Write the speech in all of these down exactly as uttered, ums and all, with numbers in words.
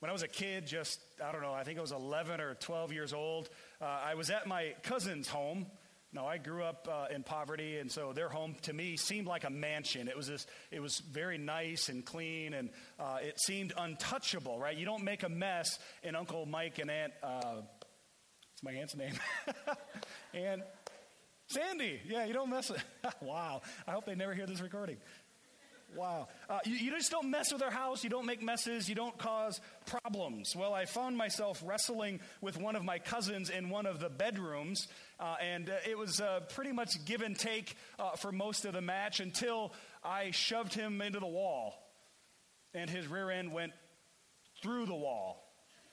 When I was a kid, just, I don't know, I think I was eleven or twelve years old, uh, I was at my cousin's home. Now, I grew up uh, in poverty, and so their home to me seemed like a mansion. It was this, it was very nice and clean, and uh, it seemed untouchable, right? You don't make a mess in Uncle Mike and Aunt, uh, what's my aunt's name? Aunt Sandy. Yeah, you don't mess with, wow. I hope they never hear this recording. Wow. Uh, you, you just don't mess with their house. You don't make messes. You don't cause problems. Well, I found myself wrestling with one of my cousins in one of the bedrooms, uh, and uh, it was uh, pretty much give and take uh, for most of the match until I shoved him into the wall, and his rear end went through the wall.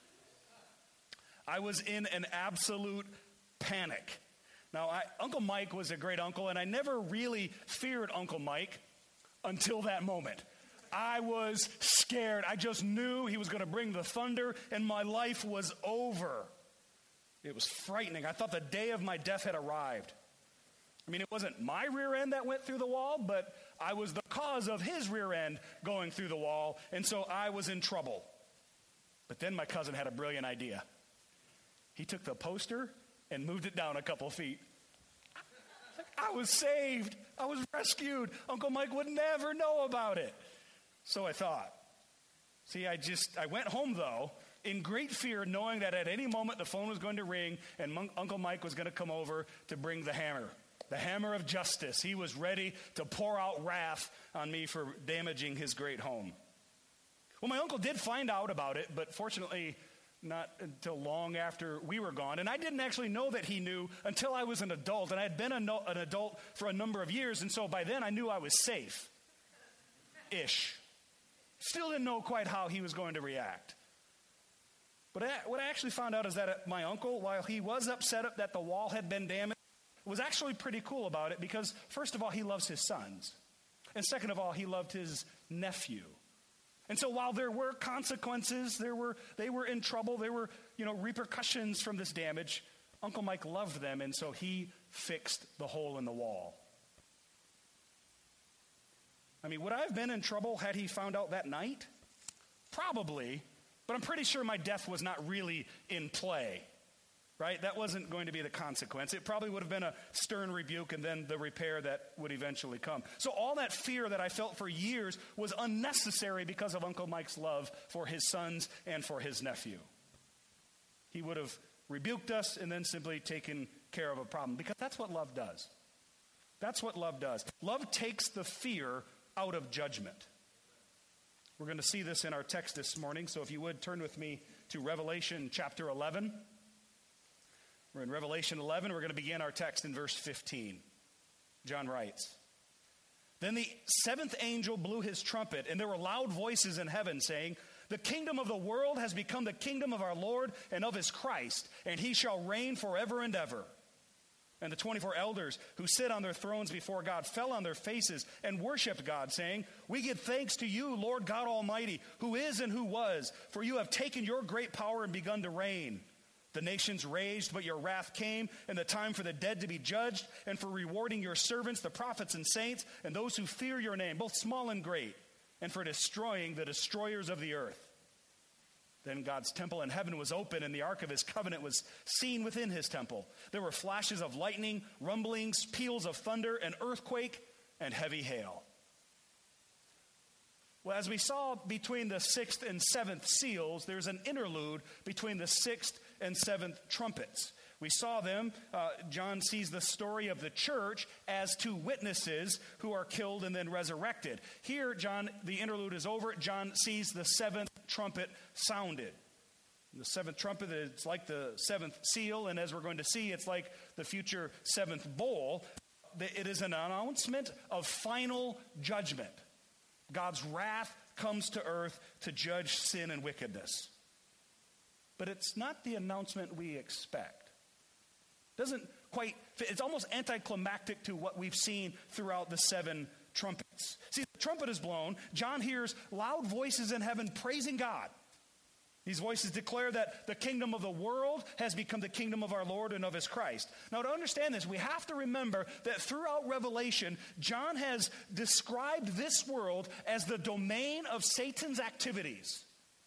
I was in an absolute panic. Now, I, Uncle Mike was a great uncle, and I never really feared Uncle Mike until that moment. I was scared. I just knew he was going to bring the thunder, and my life was over. It was frightening. I thought the day of my death had arrived. I mean, it wasn't my rear end that went through the wall, but I was the cause of his rear end going through the wall, and so I was in trouble. But then my cousin had a brilliant idea. He took the poster and moved it down a couple feet. I was saved. I was rescued. Uncle Mike would never know about it. So I thought. See, I just, I went home, though, in great fear, knowing that at any moment the phone was going to ring and Mon- Uncle Mike was going to come over to bring the hammer, the hammer of justice. He was ready to pour out wrath on me for damaging his great home. Well, my uncle did find out about it, but fortunately not until long after we were gone. And I didn't actually know that he knew until I was an adult. And I had been a no, an adult for a number of years. And so by then I knew I was safe. Ish. Still didn't know quite how he was going to react. But I, what I actually found out is that my uncle, while he was upset that the wall had been damaged, was actually pretty cool about it because, first of all, he loves his sons. And second of all, he loved his nephew. And so while there were consequences, there were they were in trouble, there were, you know, repercussions from this damage, Uncle Mike loved them, and so he fixed the hole in the wall. I mean, would I have been in trouble had he found out that night? Probably, but I'm pretty sure my death was not really in play. Right? That wasn't going to be the consequence. It probably would have been a stern rebuke and then the repair that would eventually come. So all that fear that I felt for years was unnecessary because of Uncle Mike's love for his sons and for his nephew. He would have rebuked us and then simply taken care of a problem because that's what love does. That's what love does. Love takes the fear out of judgment. We're going to see this in our text this morning. So if you would turn with me to Revelation chapter eleven. We're in Revelation eleven. We're going to begin our text in verse fifteen. John writes, "Then the seventh angel blew his trumpet, and there were loud voices in heaven saying, 'The kingdom of the world has become the kingdom of our Lord and of his Christ, and he shall reign forever and ever.' And the twenty-four elders who sit on their thrones before God fell on their faces and worshiped God, saying, 'We give thanks to you, Lord God Almighty, who is and who was, for you have taken your great power and begun to reign. The nations raged, but your wrath came, and the time for the dead to be judged, and for rewarding your servants, the prophets and saints, and those who fear your name, both small and great, and for destroying the destroyers of the earth.' Then God's temple in heaven was open, and the ark of his covenant was seen within his temple. There were flashes of lightning, rumblings, peals of thunder, an earthquake, and heavy hail." Well, as we saw between the sixth and seventh seals, there's an interlude between the sixth and seventh trumpets. We saw them. Uh, John sees the story of the church as two witnesses who are killed and then resurrected. Here, John, the interlude is over. John sees the seventh trumpet sounded. The seventh trumpet, it's like the seventh seal, and as we're going to see, it's like the future seventh bowl. It is an announcement of final judgment. God's wrath comes to earth to judge sin and wickedness. But it's not the announcement we expect. It doesn't quite fit. It's almost anticlimactic to what we've seen throughout the seven trumpets. See, the trumpet is blown. John hears loud voices in heaven praising God. These voices declare that the kingdom of the world has become the kingdom of our Lord and of his Christ. Now, to understand this, we have to remember that throughout Revelation, John has described this world as the domain of Satan's activities.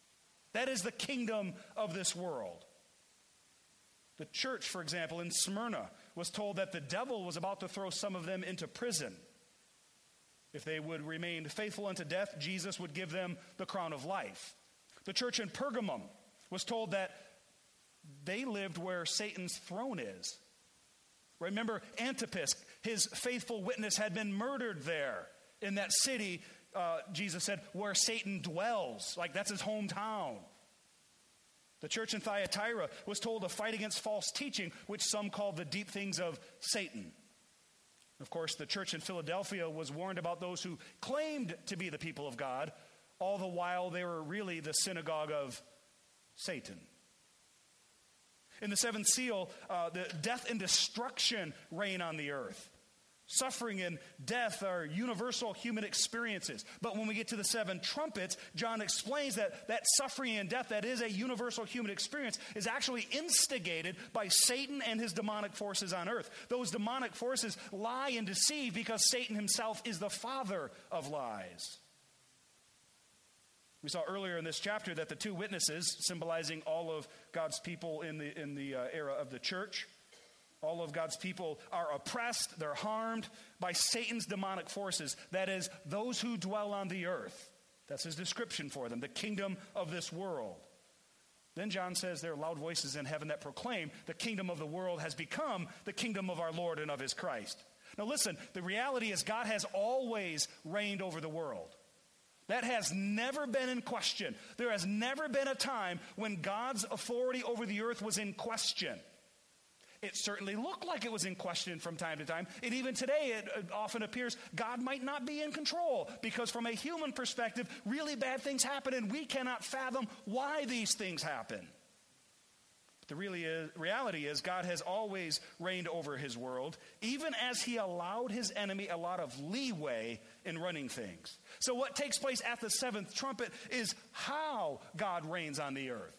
That is the kingdom of this world. The church, for example, in Smyrna was told that the devil was about to throw some of them into prison. If they would remain faithful unto death, Jesus would give them the crown of life. The church in Pergamum was told that they lived where Satan's throne is. Remember, Antipas, his faithful witness, had been murdered there in that city, uh, Jesus said, where Satan dwells. Like that's his hometown. The church in Thyatira was told to fight against false teaching, which some called the deep things of Satan. Of course, the church in Philadelphia was warned about those who claimed to be the people of God, all the while they were really the synagogue of Satan. In the seventh seal, uh, the death and destruction reign on the earth. Suffering and death are universal human experiences. But when we get to the seven trumpets, John explains that that suffering and death that is a universal human experience is actually instigated by Satan and his demonic forces on earth. Those demonic forces lie and deceive because Satan himself is the father of lies. We saw earlier in this chapter that the two witnesses, symbolizing all of God's people in the, in the uh, era of the church, all of God's people are oppressed, they're harmed by Satan's demonic forces. That is, those who dwell on the earth. That's his description for them, the kingdom of this world. Then John says there are loud voices in heaven that proclaim the kingdom of the world has become the kingdom of our Lord and of his Christ. Now listen, the reality is God has always reigned over the world. That has never been in question. There has never been a time when God's authority over the earth was in question. It certainly looked like it was in question from time to time. And even today, it often appears God might not be in control because from a human perspective, really bad things happen and we cannot fathom why these things happen. But the really is, reality is God has always reigned over his world, even as he allowed his enemy a lot of leeway in running things. So what takes place at the seventh trumpet is how God reigns on the earth,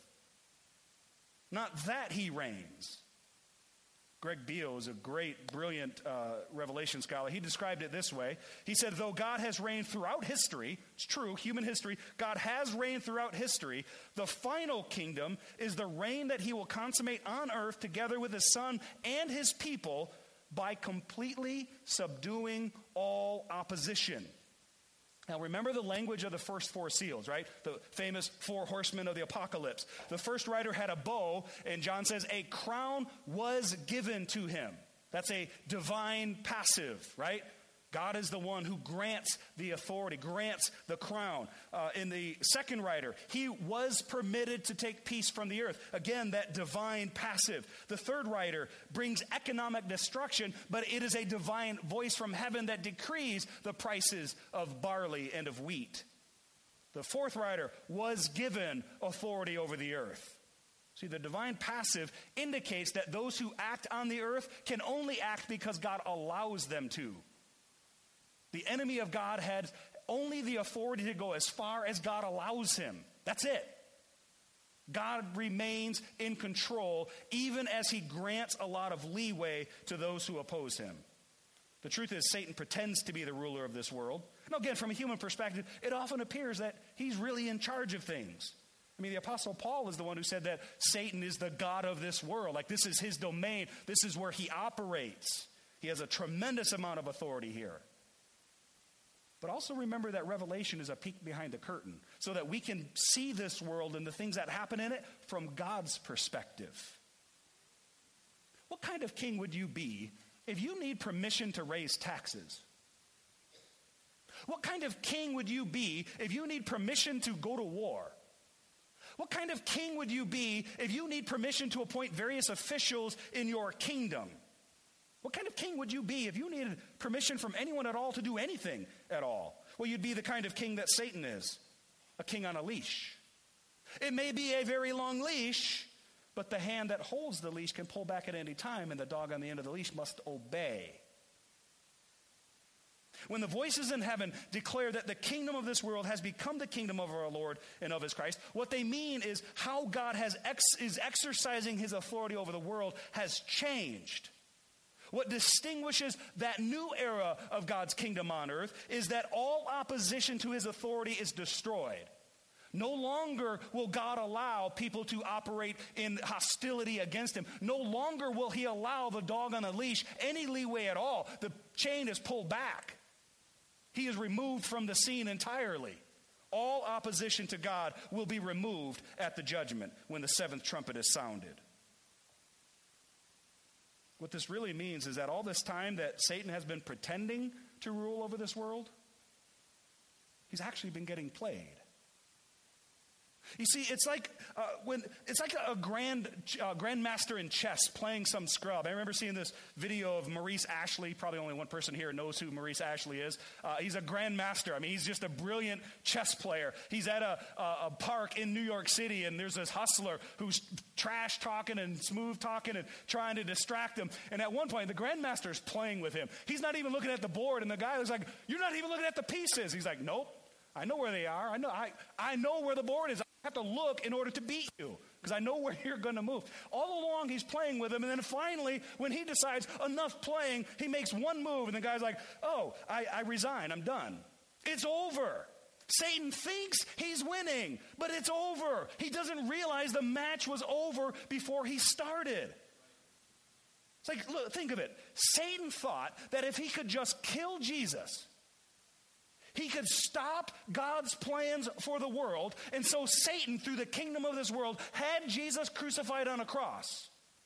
not that he reigns. Greg Beale is a great, brilliant uh, Revelation scholar. He described it this way. He said, though God has reigned throughout history, it's true, human history, God has reigned throughout history, the final kingdom is the reign that he will consummate on earth together with his Son and his people by completely subduing all opposition. Now remember the language of the first four seals, right? The famous four horsemen of the apocalypse. The first rider had a bow, and John says a crown was given to him. That's a divine passive, right? God is the one who grants the authority, grants the crown. Uh, in the second rider, he was permitted to take peace from the earth. Again, that divine passive. The third rider brings economic destruction, but it is a divine voice from heaven that decrees the prices of barley and of wheat. The fourth rider was given authority over the earth. See, the divine passive indicates that those who act on the earth can only act because God allows them to. The enemy of God had only the authority to go as far as God allows him. That's it. God remains in control even as he grants a lot of leeway to those who oppose him. The truth is, Satan pretends to be the ruler of this world. Now again, from a human perspective, it often appears that he's really in charge of things. I mean, the Apostle Paul is the one who said that Satan is the god of this world. Like this is his domain. This is where he operates. He has a tremendous amount of authority here. But also remember that Revelation is a peek behind the curtain so that we can see this world and the things that happen in it from God's perspective. What kind of king would you be if you need permission to raise taxes? What kind of king would you be if you need permission to go to war? What kind of king would you be if you need permission to appoint various officials in your kingdom? What kind of king would you be if you needed permission from anyone at all to do anything at all? Well, you'd be the kind of king that Satan is, a king on a leash. It may be a very long leash, but the hand that holds the leash can pull back at any time, and the dog on the end of the leash must obey. When the voices in heaven declare that the kingdom of this world has become the kingdom of our Lord and of his Christ, what they mean is how God has ex- is exercising his authority over the world has changed. What distinguishes that new era of God's kingdom on earth is that all opposition to his authority is destroyed. No longer will God allow people to operate in hostility against him. No longer will he allow the dog on a leash any leeway at all. The chain is pulled back. He is removed from the scene entirely. All opposition to God will be removed at the judgment when the seventh trumpet is sounded. What this really means is that all this time that Satan has been pretending to rule over this world, he's actually been getting played. You see, it's like uh, when it's like a grand uh, grandmaster in chess playing some scrub. I remember seeing this video of Maurice Ashley. Probably only one person here knows who Maurice Ashley is. Uh, he's a grandmaster. I mean, he's just a brilliant chess player. He's at a, a, a park in New York City, and there's this hustler who's trash talking and smooth talking and trying to distract him. And at one point, the grandmaster's playing with him. He's not even looking at the board, and the guy is like, "You're not even looking at the pieces." He's like, "Nope. I know where they are. I know. I I know where the board is. I have to look in order to beat you because I know where you're going to move." All along, he's playing with him, and then finally, when he decides enough playing, he makes one move, and the guy's like, "Oh, I, I resign. I'm done. It's over." Satan thinks he's winning, but it's over. He doesn't realize the match was over before he started. It's like, look, think of it. Satan thought that if he could just kill Jesus, he could stop God's plans for the world. And so Satan, through the kingdom of this world, had Jesus crucified on a cross.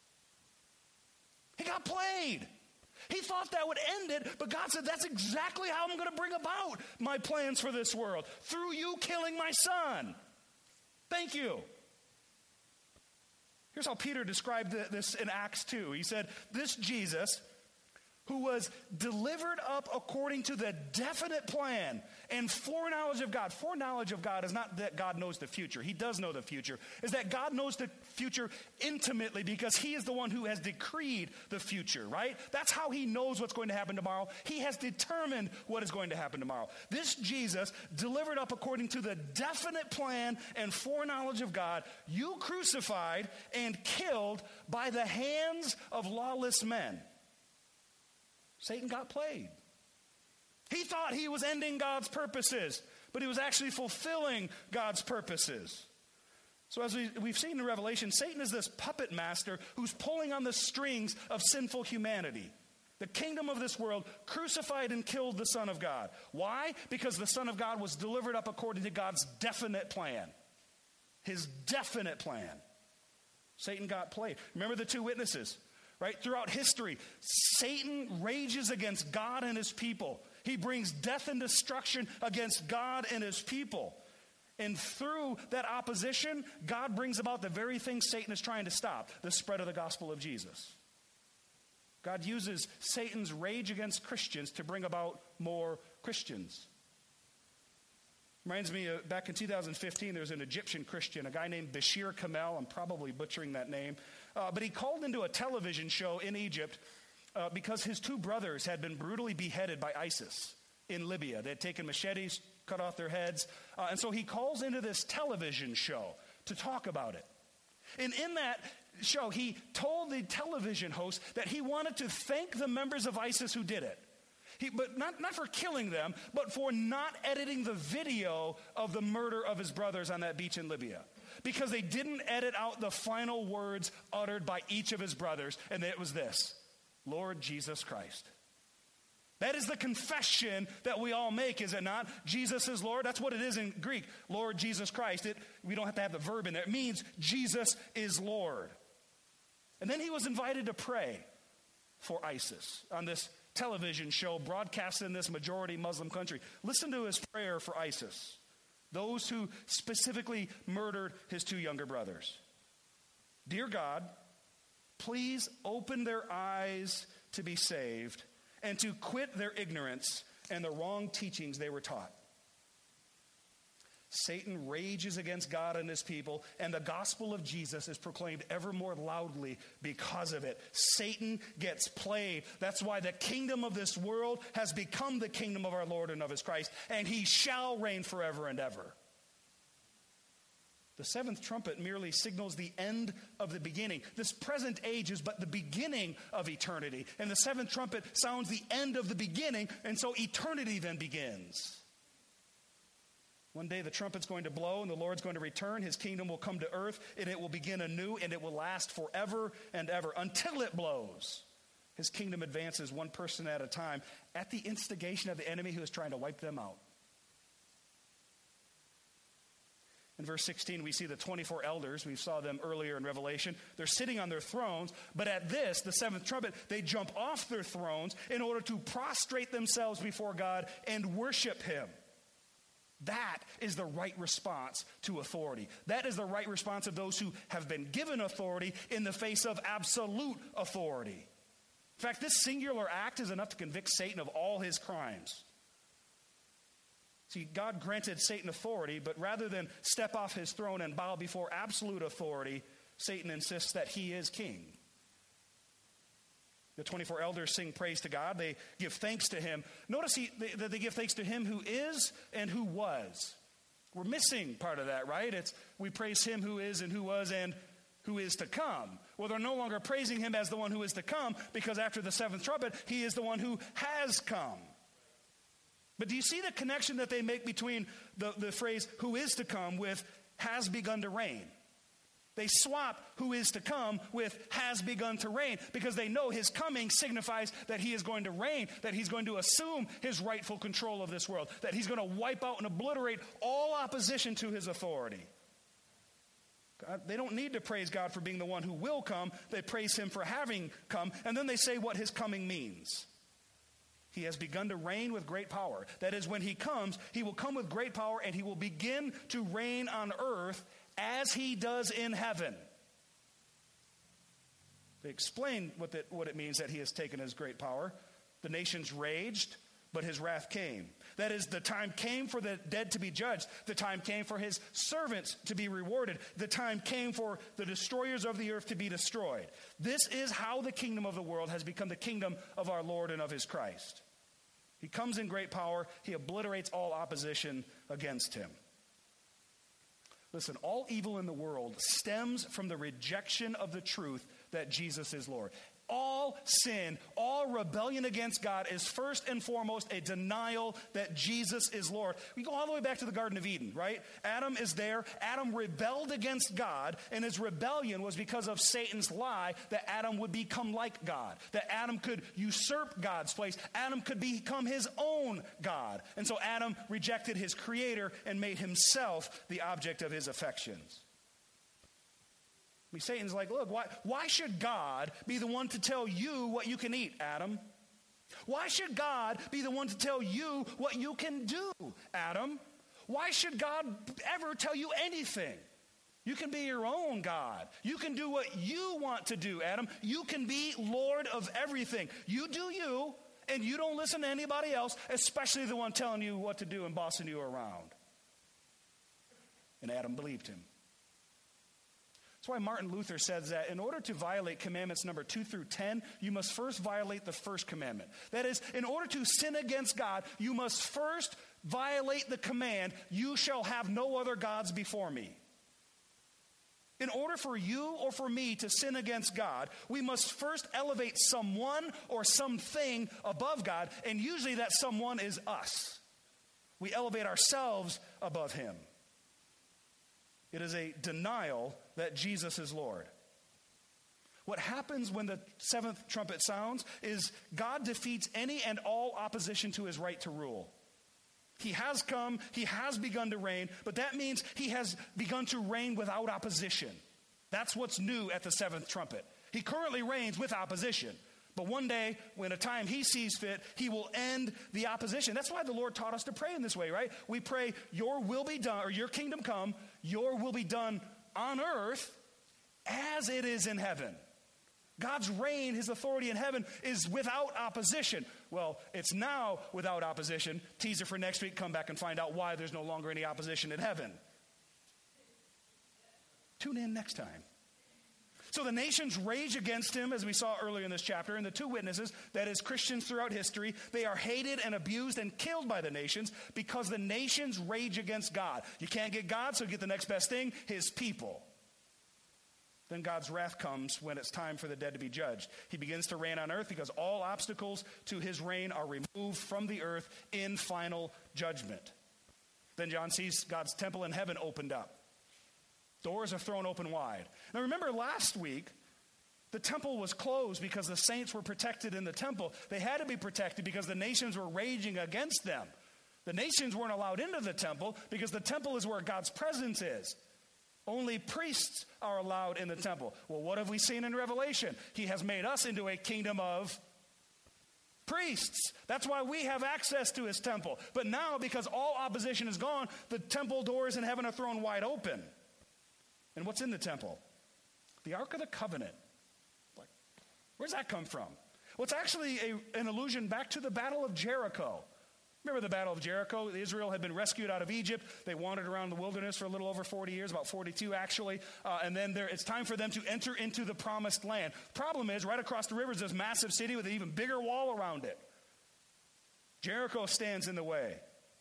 He got played. He thought that would end it, but God said, that's exactly how I'm going to bring about my plans for this world. Through you killing my son. Thank you. Here's how Peter described this in Acts two. He said, this Jesus, who was delivered up according to the definite plan and foreknowledge of God. Foreknowledge of God is not that God knows the future. He does know the future. Is that God knows the future intimately because he is the one who has decreed the future, right? That's how he knows what's going to happen tomorrow. He has determined what is going to happen tomorrow. This Jesus, delivered up according to the definite plan and foreknowledge of God, you crucified and killed by the hands of lawless men. Satan got played. He thought he was ending God's purposes, but he was actually fulfilling God's purposes. So as we, we've seen in Revelation, Satan is this puppet master who's pulling on the strings of sinful humanity. The kingdom of this world crucified and killed the Son of God. Why? Because the Son of God was delivered up according to God's definite plan. His definite plan. Satan got played. Remember the two witnesses? Right? Throughout history, Satan rages against God and his people. He brings death and destruction against God and his people. And through that opposition, God brings about the very thing Satan is trying to stop, the spread of the gospel of Jesus. God uses Satan's rage against Christians to bring about more Christians. Reminds me, of, back in two thousand fifteen, there was an Egyptian Christian, a guy named Bashir Kamel. I'm probably butchering that name. Uh, but he called into a television show in Egypt uh, because his two brothers had been brutally beheaded by ISIS in Libya. They had taken machetes, cut off their heads. Uh, and so he calls into this television show to talk about it. And in that show, he told the television host that he wanted to thank the members of ISIS who did it. He, but not, not for killing them, but for not editing the video of the murder of his brothers on that beach in Libya. Because they didn't edit out the final words uttered by each of his brothers, and it was this: Lord Jesus Christ. That is the confession that we all make, is it not? Jesus is Lord. That's what it is in Greek, Lord Jesus Christ. It, we don't have to have the verb in there. It means Jesus is Lord. And then he was invited to pray for ISIS on this television show broadcast in this majority Muslim country. Listen to his prayer for ISIS, those who specifically murdered his two younger brothers. Dear God, please open their eyes to be saved and to quit their ignorance and the wrong teachings they were taught. Satan rages against God and his people, and the gospel of Jesus is proclaimed ever more loudly because of it. Satan gets played. That's why the kingdom of this world has become the kingdom of our Lord and of his Christ, and he shall reign forever and ever. The seventh trumpet merely signals the end of the beginning. This present age is but the beginning of eternity, and the seventh trumpet sounds the end of the beginning, and so eternity then begins. One day the trumpet's going to blow and the Lord's going to return. His kingdom will come to earth and it will begin anew and it will last forever and ever until it blows. His kingdom advances one person at a time at the instigation of the enemy who is trying to wipe them out. In verse sixteen, we see the twenty-four elders. We saw them earlier in Revelation. They're sitting on their thrones, but at this, the seventh trumpet, they jump off their thrones in order to prostrate themselves before God and worship him. That is the right response to authority. That is the right response of those who have been given authority in the face of absolute authority. In fact, this singular act is enough to convict Satan of all his crimes. See, God granted Satan authority, but rather than step off his throne and bow before absolute authority, Satan insists that he is king. The twenty-four elders sing praise to God. They give thanks to him. Notice he, they, that they give thanks to him who is and who was. We're missing part of that, right? It's we praise him who is and who was and who is to come. Well, they're no longer praising him as the one who is to come because after the seventh trumpet, he is the one who has come. But do you see the connection that they make between the, the phrase who is to come with has begun to reign? They swap who is to come with has begun to reign because they know his coming signifies that he is going to reign, that he's going to assume his rightful control of this world, that he's going to wipe out and obliterate all opposition to his authority. God, they don't need to praise God for being the one who will come. They praise him for having come, and then they say what his coming means. He has begun to reign with great power. That is, when he comes, he will come with great power and he will begin to reign on earth as he does in heaven. They explain what, that, what it means that he has taken his great power. The nations raged, but his wrath came. That is, the time came for the dead to be judged. The time came for his servants to be rewarded. The time came for the destroyers of the earth to be destroyed. This is how the kingdom of the world has become the kingdom of our Lord and of his Christ. He comes in great power. He obliterates all opposition against him. Listen, all evil in the world stems from the rejection of the truth that Jesus is Lord. All sin, all rebellion against God is first and foremost a denial that Jesus is Lord. We go all the way back to the Garden of Eden, right? Adam is there. Adam rebelled against God, and his rebellion was because of Satan's lie that Adam would become like God, that Adam could usurp God's place. Adam could become his own God. And so Adam rejected his creator and made himself the object of his affections. I mean, Satan's like, look, why, why should God be the one to tell you what you can eat, Adam? Why should God be the one to tell you what you can do, Adam? Why should God ever tell you anything? You can be your own God. You can do what you want to do, Adam. You can be Lord of everything. You do you, and you don't listen to anybody else, especially the one telling you what to do and bossing you around. And Adam believed him. That's why Martin Luther says that in order to violate commandments number two through ten, you must first violate the first commandment. That is, in order to sin against God, you must first violate the command, you shall have no other gods before me. In order for you or for me to sin against God, we must first elevate someone or something above God, and usually that someone is us. We elevate ourselves above him. It is a denial that Jesus is Lord. What happens when the seventh trumpet sounds is God defeats any and all opposition to his right to rule. He has come, he has begun to reign, but that means he has begun to reign without opposition. That's what's new at the seventh trumpet. He currently reigns with opposition. But one day, when a time he sees fit, he will end the opposition. That's why the Lord taught us to pray in this way, right? We pray, your will be done, or your kingdom come, your will be done on earth as it is in heaven. God's reign, his authority in heaven is without opposition. Well, it's now without opposition. Teaser for next week, come back and find out why there's no longer any opposition in heaven. Tune in next time. So the nations rage against him, as we saw earlier in this chapter, and the two witnesses, that is Christians throughout history, they are hated and abused and killed by the nations because the nations rage against God. You can't get God, so get the next best thing, his people. Then God's wrath comes when it's time for the dead to be judged. He begins to reign on earth because all obstacles to his reign are removed from the earth in final judgment. Then John sees God's temple in heaven opened up. Doors are thrown open wide. Now remember last week, the temple was closed because the saints were protected in the temple. They had to be protected because the nations were raging against them. The nations weren't allowed into the temple because the temple is where God's presence is. Only priests are allowed in the temple. Well, what have we seen in Revelation? He has made us into a kingdom of priests. That's why we have access to his temple. But now, because all opposition is gone, the temple doors in heaven are thrown wide open. And what's in the temple? The Ark of the Covenant. Like, where's that come from? Well, it's actually a, an allusion back to the Battle of Jericho. Remember the Battle of Jericho? Israel had been rescued out of Egypt. They wandered around the wilderness for a little over forty years, about forty-two actually. Uh, and then there, it's time for them to enter into the promised land. Problem is, right across the river is this massive city with an even bigger wall around it. Jericho stands in the way.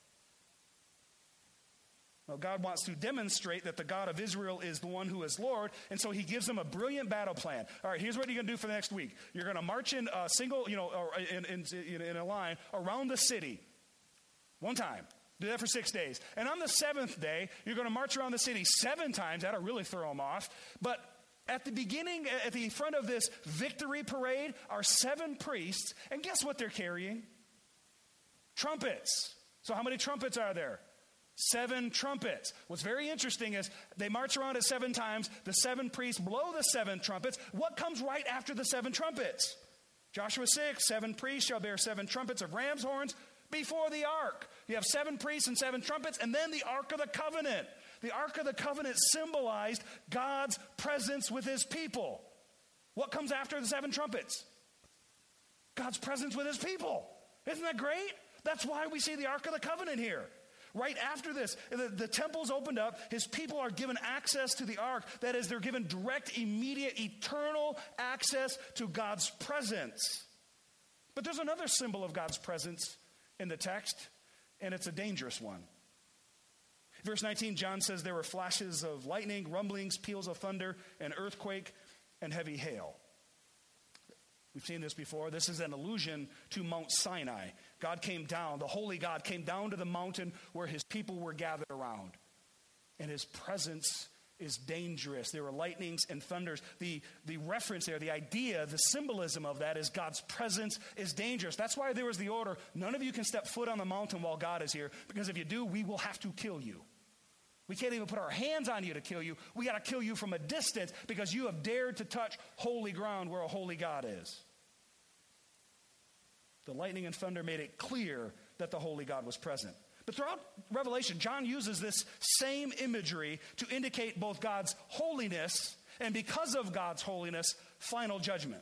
Well, God wants to demonstrate that the God of Israel is the one who is Lord, and so he gives them a brilliant battle plan. All right, here's what you're going to do for the next week. You're going to march in a single, you know, in, in, in a line around the city. One time. Do that for six days. And on the seventh day, you're going to march around the city seven times. That'll really throw them off. But at the beginning, at the front of this victory parade, are seven priests. And guess what they're carrying? Trumpets. So how many trumpets are there? Seven trumpets. What's very interesting is they march around it seven times. The seven priests blow the seven trumpets. What comes right after the seven trumpets? Joshua six, seven priests shall bear seven trumpets of ram's horns before the ark. You have seven priests and seven trumpets, and then the Ark of the Covenant. The Ark of the Covenant symbolized God's presence with his people. What comes after the seven trumpets? God's presence with his people. Isn't that great? That's why we see the Ark of the Covenant here. Right after this, the, the temple's opened up. His people are given access to the ark. That is, they're given direct, immediate, eternal access to God's presence. But there's another symbol of God's presence in the text, and it's a dangerous one. Verse nineteen, John says there were flashes of lightning, rumblings, peals of thunder, an earthquake, and heavy hail. We've seen this before. This is an allusion to Mount Sinai. God came down, the holy God came down to the mountain where his people were gathered around. And his presence is dangerous. There were lightnings and thunders. The, the reference there, the idea, the symbolism of that is God's presence is dangerous. That's why there was the order, none of you can step foot on the mountain while God is here, because if you do, we will have to kill you. We can't even put our hands on you to kill you. We got to kill you from a distance because you have dared to touch holy ground where a holy God is. The lightning and thunder made it clear that the holy God was present. But throughout Revelation, John uses this same imagery to indicate both God's holiness and, because of God's holiness, final judgment.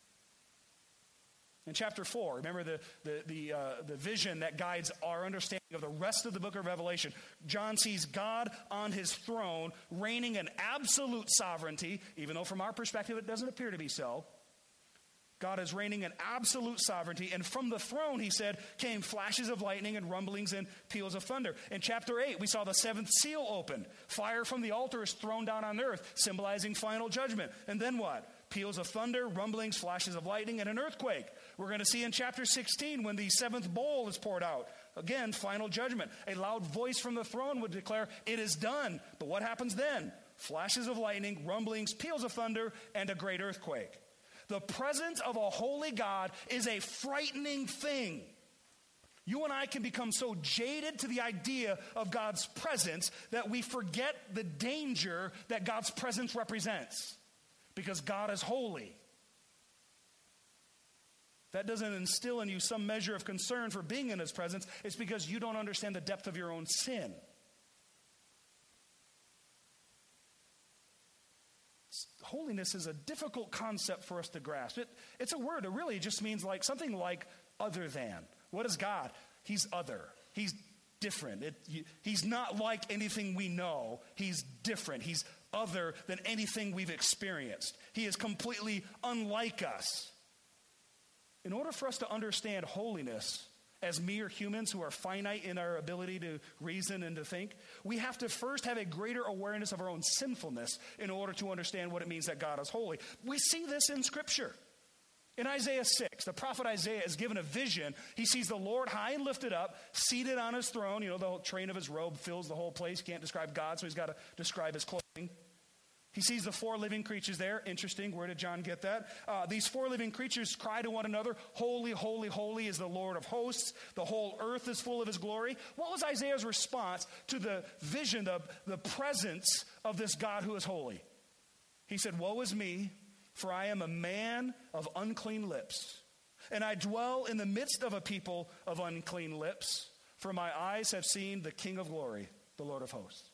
In chapter four, remember the, the, the, uh, the vision that guides our understanding of the rest of the book of Revelation. John sees God on his throne, reigning in absolute sovereignty, even though from our perspective it doesn't appear to be so. God is reigning in absolute sovereignty, and from the throne, he said, came flashes of lightning and rumblings and peals of thunder. In chapter eight, we saw the seventh seal open. Fire from the altar is thrown down on earth, symbolizing final judgment. And then what? Peals of thunder, rumblings, flashes of lightning, and an earthquake. We're going to see in chapter sixteen when the seventh bowl is poured out. Again, final judgment. A loud voice from the throne would declare, it is done. But what happens then? Flashes of lightning, rumblings, peals of thunder, and a great earthquake. The presence of a holy God is a frightening thing. You and I can become so jaded to the idea of God's presence that we forget the danger that God's presence represents, because God is holy. That doesn't instill in you some measure of concern for being in his presence. It's because you don't understand the depth of your own sin. Holiness is a difficult concept for us to grasp. It, it's a word that really just means like something like other than. What is God? He's other. He's different. It, he's not like anything we know. He's different. He's other than anything we've experienced. He is completely unlike us. In order for us to understand holiness as mere humans who are finite in our ability to reason and to think, we have to first have a greater awareness of our own sinfulness in order to understand what it means that God is holy. We see this in Scripture. In Isaiah six, the prophet Isaiah is given a vision. He sees the Lord high and lifted up, seated on his throne. You know, the whole train of his robe fills the whole place. He can't describe God, so he's got to describe his clothing. He sees the four living creatures there. Interesting. Where did John get that? Uh, these four living creatures cry to one another, "Holy, holy, holy is the Lord of hosts. The whole earth is full of his glory." What was Isaiah's response to the vision, the, the presence of this God who is holy? He said, "Woe is me, for I am a man of unclean lips, and I dwell in the midst of a people of unclean lips, for my eyes have seen the King of glory, the Lord of hosts."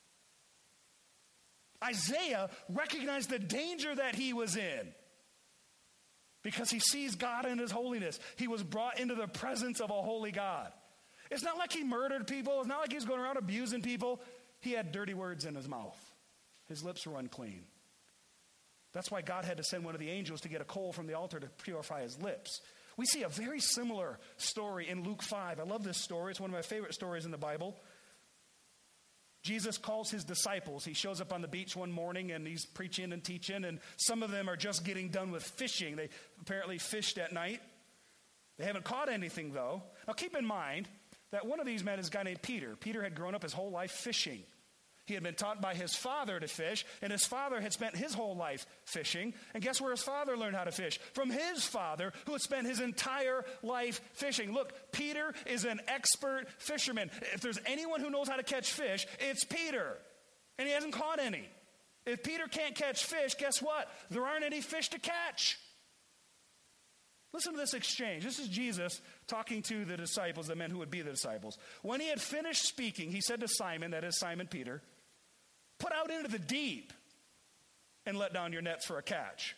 Isaiah recognized the danger that he was in because he sees God in his holiness. He was brought into the presence of a holy God. It's not like he murdered people. It's not like he's going around abusing people. He had dirty words in his mouth. His lips were unclean. That's why God had to send one of the angels to get a coal from the altar to purify his lips. We see a very similar story in Luke five. I love this story. It's one of my favorite stories in the Bible. Jesus calls his disciples. He shows up on the beach one morning and he's preaching and teaching, and some of them are just getting done with fishing. They apparently fished at night. They haven't caught anything, though. Now keep in mind that one of these men is a guy named Peter. Peter had grown up his whole life fishing. He had been taught by his father to fish, and his father had spent his whole life fishing. And guess where his father learned how to fish? From his father, who had spent his entire life fishing. Look, Peter is an expert fisherman. If there's anyone who knows how to catch fish, it's Peter. And he hasn't caught any. If Peter can't catch fish, guess what? There aren't any fish to catch. Listen to this exchange. This is Jesus talking to the disciples, the men who would be the disciples. When he had finished speaking, he said to Simon, that is Simon Peter, "Put out into the deep and let down your nets for a catch."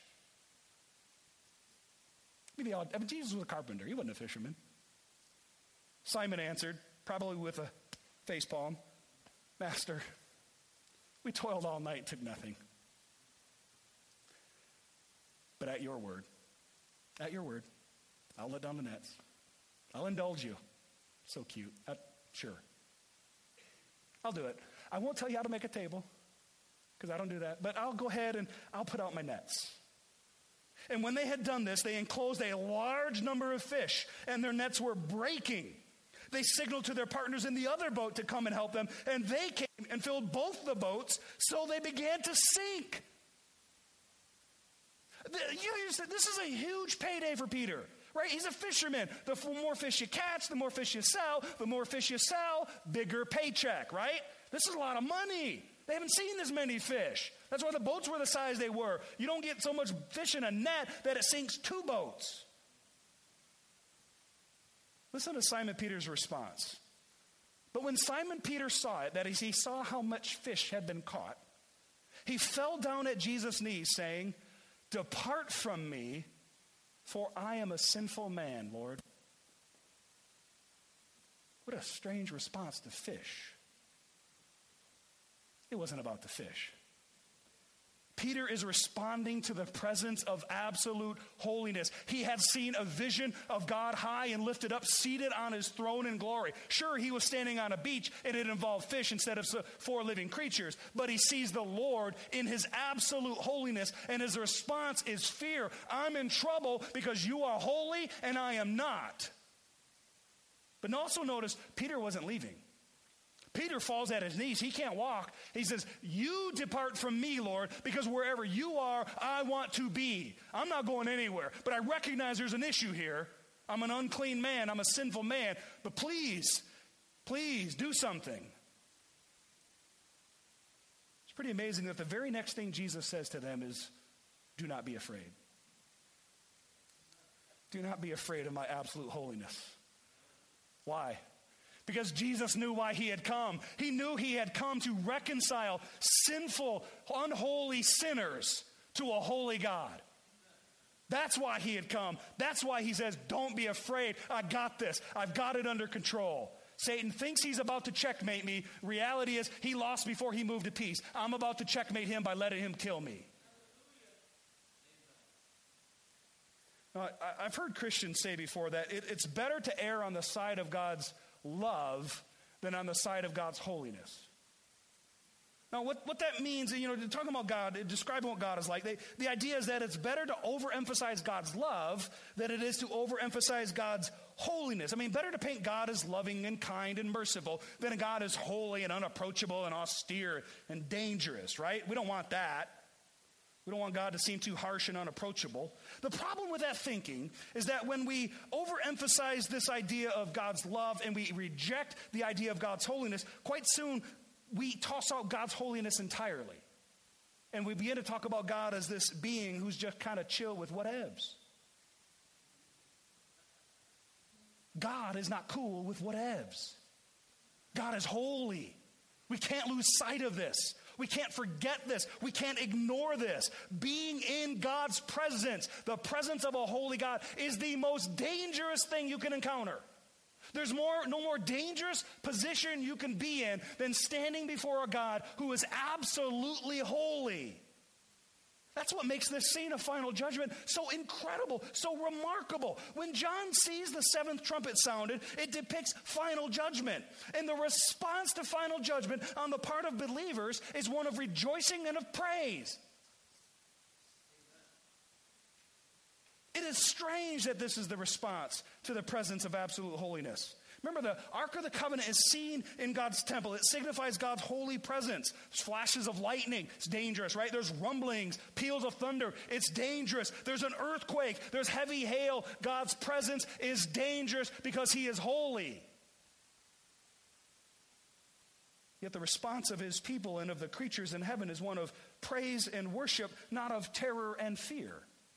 Maybe I mean, Jesus was a carpenter. He wasn't a fisherman. Simon answered, probably with a facepalm, "Master, we toiled all night and took nothing. But at your word, at your word, I'll let down the nets. I'll indulge you." So cute. Uh, sure. I'll do it. I won't tell you how to make a table, because I don't do that. But I'll go ahead and I'll put out my nets. And when they had done this, they enclosed a large number of fish, and their nets were breaking. They signaled to their partners in the other boat to come and help them, and they came and filled both the boats, so they began to sink. This is a huge payday for Peter, right? He's a fisherman. The more fish you catch, the more fish you sell. The more fish you sell, bigger paycheck, right? This is a lot of money. They haven't seen this many fish. That's why the boats were the size they were. You don't get so much fish in a net that it sinks two boats. Listen to Simon Peter's response. But when Simon Peter saw it, that is, he saw how much fish had been caught, he fell down at Jesus' knees, saying, "Depart from me, for I am a sinful man, Lord." What a strange response to fish. It wasn't about the fish. Peter is responding to the presence of absolute holiness. He had seen a vision of God high and lifted up, seated on his throne in glory. Sure, he was standing on a beach and it involved fish instead of four living creatures, but he sees the Lord in his absolute holiness, and his response is fear. I'm in trouble because you are holy and I am not. But also notice, Peter wasn't leaving. Peter falls at his knees. He can't walk. He says, "You depart from me, Lord, because wherever you are, I want to be. I'm not going anywhere. But I recognize there's an issue here. I'm an unclean man. I'm a sinful man. But please, please do something." It's pretty amazing that the very next thing Jesus says to them is, "Do not be afraid. Do not be afraid of my absolute holiness." Why? Because Jesus knew why he had come. He knew he had come to reconcile sinful, unholy sinners to a holy God. That's why he had come. That's why he says, "Don't be afraid. I got this. I've got it under control." Satan thinks he's about to checkmate me. Reality is he lost before he moved to peace. I'm about to checkmate him by letting him kill me. Now, I've heard Christians say before that it's better to err on the side of God's love than on the side of God's holiness. Now, what, what that means, you know, talking about God, describing what God is like, they, the idea is that it's better to overemphasize God's love than it is to overemphasize God's holiness. I mean, better to paint God as loving and kind and merciful than God as holy and unapproachable and austere and dangerous, right? We don't want that. We don't want God to seem too harsh and unapproachable. The problem with that thinking is that when we overemphasize this idea of God's love and we reject the idea of God's holiness, quite soon we toss out God's holiness entirely. And we begin to talk about God as this being who's just kind of chill with whatevs. God is not cool with whatevs. God is holy. We can't lose sight of this. We can't forget this. We can't ignore this. Being in God's presence, the presence of a holy God, is the most dangerous thing you can encounter. There's more, no more dangerous position you can be in than standing before a God who is absolutely holy. That's what makes this scene of final judgment so incredible, so remarkable. When John sees the seventh trumpet sounded, it depicts final judgment. And the response to final judgment on the part of believers is one of rejoicing and of praise. It is strange that this is the response to the presence of absolute holiness. Remember, the Ark of the Covenant is seen in God's temple. It signifies God's holy presence. There's flashes of lightning. It's dangerous, right? There's rumblings, peals of thunder. It's dangerous. There's an earthquake. There's heavy hail. God's presence is dangerous because he is holy. Yet the response of his people and of the creatures in heaven is one of praise and worship, not of terror and fear.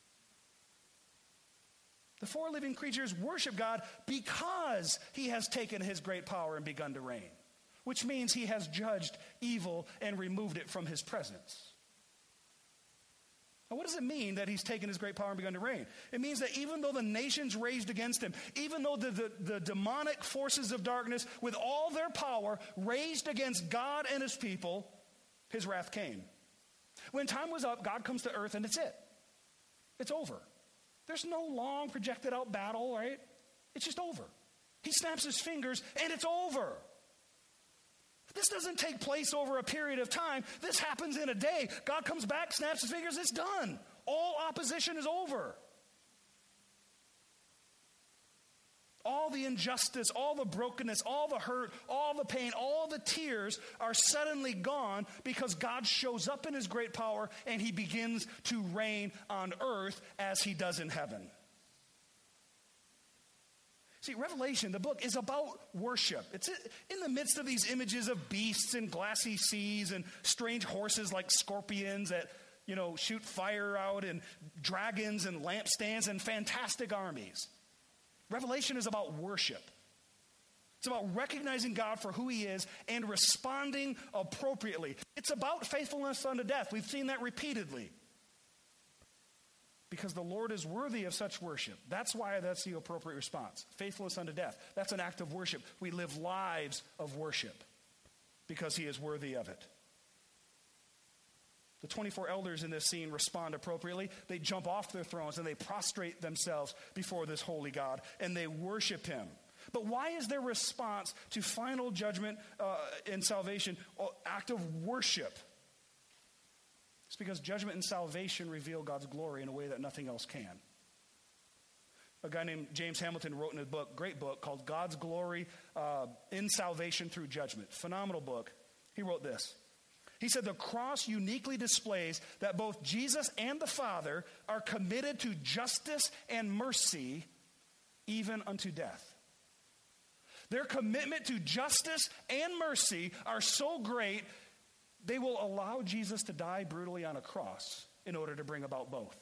The four living creatures worship God because he has taken his great power and begun to reign, which means he has judged evil and removed it from his presence. Now, what does it mean that he's taken his great power and begun to reign? It means that even though the nations raged against him, even though the, the, the demonic forces of darkness with all their power raged against God and his people, his wrath came. When time was up, God comes to earth and it's it. It's over. There's no long projected out battle, right? It's just over. He snaps his fingers and it's over. This doesn't take place over a period of time. This happens in a day. God comes back, snaps his fingers, it's done. All opposition is over. All the injustice, all the brokenness, all the hurt, all the pain, all the tears are suddenly gone because God shows up in his great power and he begins to reign on earth as he does in heaven. See, Revelation, the book, is about worship. It's in the midst of these images of beasts and glassy seas and strange horses like scorpions that, you know, shoot fire out, and dragons and lampstands and fantastic armies. Revelation is about worship. It's about recognizing God for who he is and responding appropriately. It's about faithfulness unto death. We've seen that repeatedly. Because the Lord is worthy of such worship. That's why that's the appropriate response. Faithfulness unto death. That's an act of worship. We live lives of worship because he is worthy of it. The twenty-four elders in this scene respond appropriately. They jump off their thrones and they prostrate themselves before this holy God and they worship him. But why is their response to final judgment uh, and salvation an act of worship? It's because judgment and salvation reveal God's glory in a way that nothing else can. A guy named James Hamilton wrote in a book, great book, called God's Glory uh, in Salvation Through Judgment. Phenomenal book. He wrote this. He said, the cross uniquely displays that both Jesus and the Father are committed to justice and mercy, even unto death. Their commitment to justice and mercy are so great, they will allow Jesus to die brutally on a cross in order to bring about both.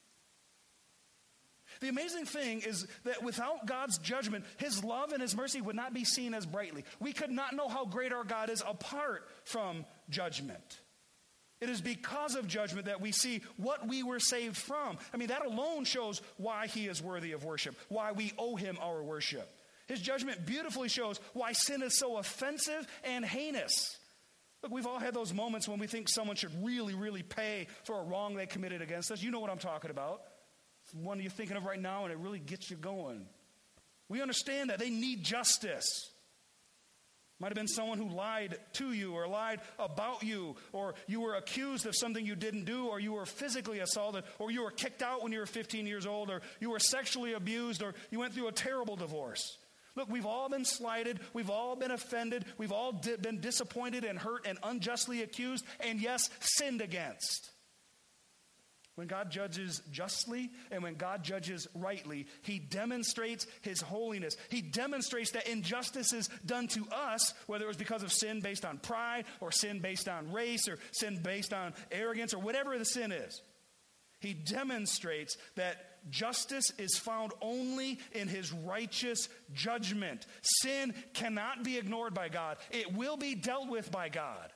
The amazing thing is that without God's judgment, his love and his mercy would not be seen as brightly. We could not know how great our God is apart from judgment. It is because of judgment that we see what we were saved from. I mean, that alone shows why he is worthy of worship, why we owe him our worship. His judgment beautifully shows why sin is so offensive and heinous. Look, we've all had those moments when we think someone should really, really pay for a wrong they committed against us. You know what I'm talking about. It's one you're thinking of right now, and it really gets you going. We understand that they need justice. Might have been someone who lied to you or lied about you, or you were accused of something you didn't do, or you were physically assaulted, or you were kicked out when you were fifteen years old, or you were sexually abused, or you went through a terrible divorce. Look, we've all been slighted. We've all been offended. We've all di- been disappointed and hurt and unjustly accused, and yes, sinned against. When God judges justly and when God judges rightly, he demonstrates his holiness. He demonstrates that injustice is done to us, whether it was because of sin based on pride or sin based on race or sin based on arrogance or whatever the sin is. He demonstrates that justice is found only in his righteous judgment. Sin cannot be ignored by God. It will be dealt with by God.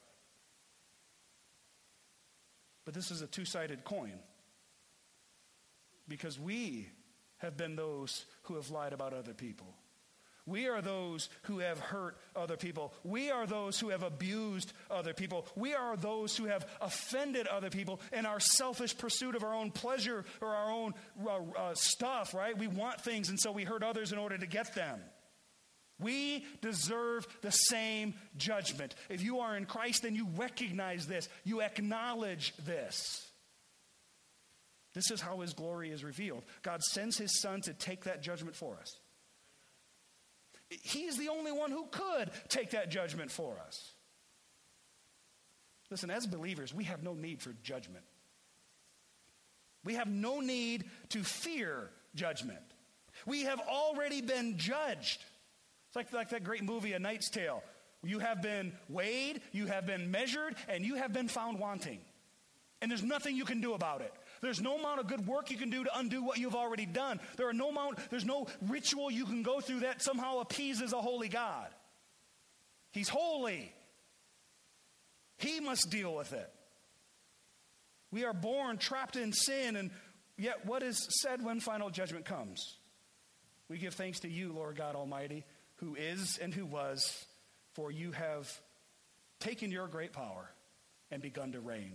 But this is a two-sided coin, because we have been those who have lied about other people. We are those who have hurt other people. We are those who have abused other people. We are those who have offended other people in our selfish pursuit of our own pleasure or our own uh, uh, stuff, right? We want things, and so we hurt others in order to get them. We deserve the same judgment. If you are in Christ, then you recognize this. You acknowledge this. This is how his glory is revealed. God sends his son to take that judgment for us. He's the only one who could take that judgment for us. Listen, as believers, we have no need for judgment. We have no need to fear judgment. We have already been judged. It's like, like that great movie, A Knight's Tale. You have been weighed, you have been measured, and you have been found wanting. And there's nothing you can do about it. There's no amount of good work you can do to undo what you've already done. There are no amount, there's no ritual you can go through that somehow appeases a holy God. He's holy. He must deal with it. We are born trapped in sin, and yet what is said when final judgment comes? We give thanks to you, Lord God Almighty, who is and who was, for you have taken your great power and begun to reign.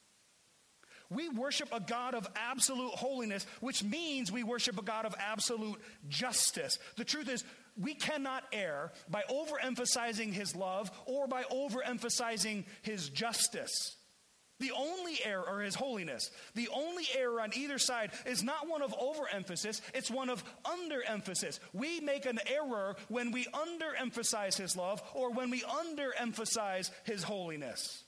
We worship a God of absolute holiness, which means we worship a God of absolute justice. The truth is, we cannot err by overemphasizing his love or by overemphasizing his justice. The only error, or his holiness, the only error on either side is not one of overemphasis, it's one of underemphasis. We make an error when we underemphasize his love or when we underemphasize his holiness.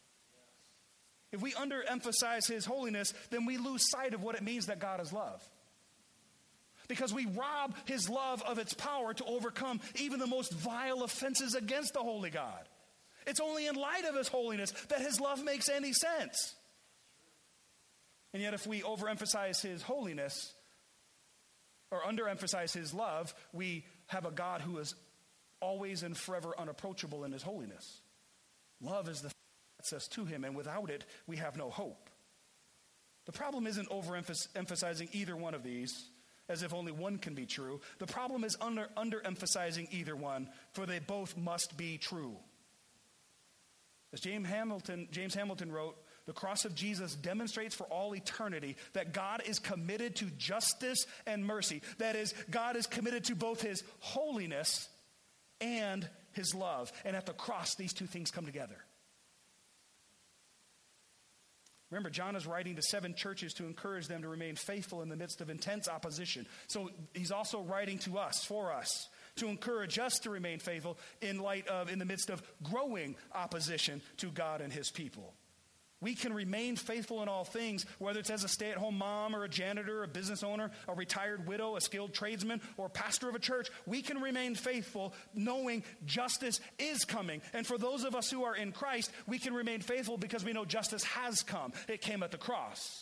If we underemphasize his holiness, then we lose sight of what it means that God is love. Because we rob his love of its power to overcome even the most vile offenses against the holy God. It's only in light of his holiness that his love makes any sense. And yet if we overemphasize his holiness or underemphasize his love, we have a God who is always and forever unapproachable in his holiness. Love is the thing that sets us to him, and without it, we have no hope. The problem isn't overemphasizing either one of these, as if only one can be true. The problem is under, underemphasizing either one, for they both must be true. As James Hamilton, James Hamilton wrote, the cross of Jesus demonstrates for all eternity that God is committed to justice and mercy. That is, God is committed to both his holiness and his love. And at the cross, these two things come together. Remember, John is writing to seven churches to encourage them to remain faithful in the midst of intense opposition. So he's also writing to us, for us, to encourage us to remain faithful in light of, in the midst of growing opposition to God and his people. We can remain faithful in all things, whether it's as a stay-at-home mom or a janitor, a business owner, a retired widow, a skilled tradesman, or pastor of a church. We can remain faithful knowing justice is coming. And for those of us who are in Christ, we can remain faithful because we know justice has come. It came at the cross.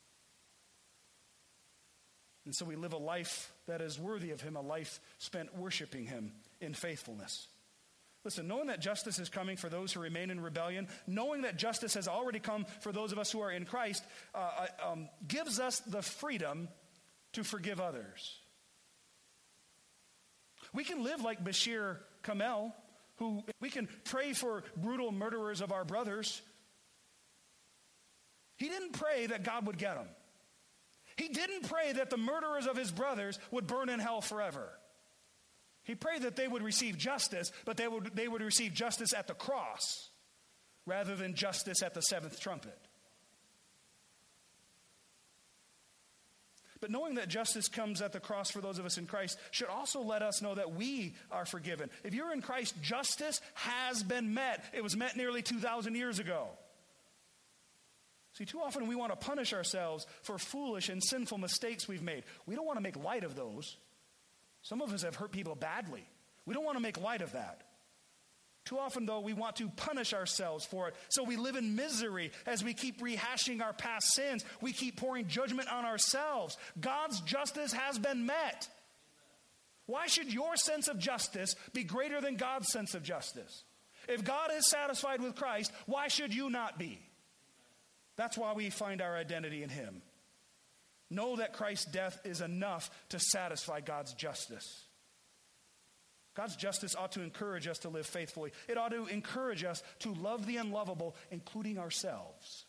And so we live a life that is worthy of him, a life spent worshiping him in faithfulness. Listen, knowing that justice is coming for those who remain in rebellion, knowing that justice has already come for those of us who are in Christ, uh, um, gives us the freedom to forgive others. We can live like Bashir Kamel, who we can pray for brutal murderers of our brothers. He didn't pray that God would get him. He didn't pray that the murderers of his brothers would burn in hell forever. He prayed that they would receive justice, but they would, they would receive justice at the cross rather than justice at the seventh trumpet. But knowing that justice comes at the cross for those of us in Christ should also let us know that we are forgiven. If you're in Christ, justice has been met. It was met nearly two thousand years ago. See, too often we want to punish ourselves for foolish and sinful mistakes we've made. We don't want to make light of those. Some of us have hurt people badly. We don't want to make light of that. Too often, though, we want to punish ourselves for it. So we live in misery as we keep rehashing our past sins. We keep pouring judgment on ourselves. God's justice has been met. Why should your sense of justice be greater than God's sense of justice? If God is satisfied with Christ, why should you not be? That's why we find our identity in him. Know that Christ's death is enough to satisfy God's justice. God's justice ought to encourage us to live faithfully. It ought to encourage us to love the unlovable, including ourselves.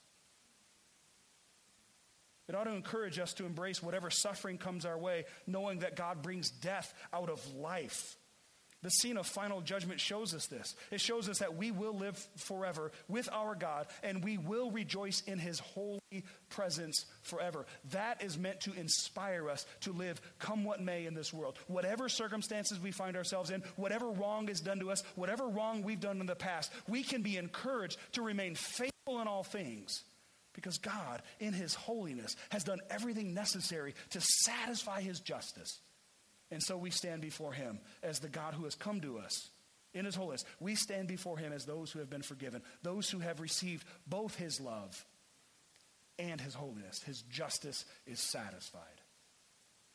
It ought to encourage us to embrace whatever suffering comes our way, knowing that God brings death out of life. The scene of final judgment shows us this. It shows us that we will live forever with our God, and we will rejoice in his holy presence forever. That is meant to inspire us to live come what may in this world. Whatever circumstances we find ourselves in, whatever wrong is done to us, whatever wrong we've done in the past, we can be encouraged to remain faithful in all things, because God, in his holiness, has done everything necessary to satisfy his justice. And so we stand before him as the God who has come to us in his holiness. We stand before him as those who have been forgiven, those who have received both his love and his holiness. His justice is satisfied.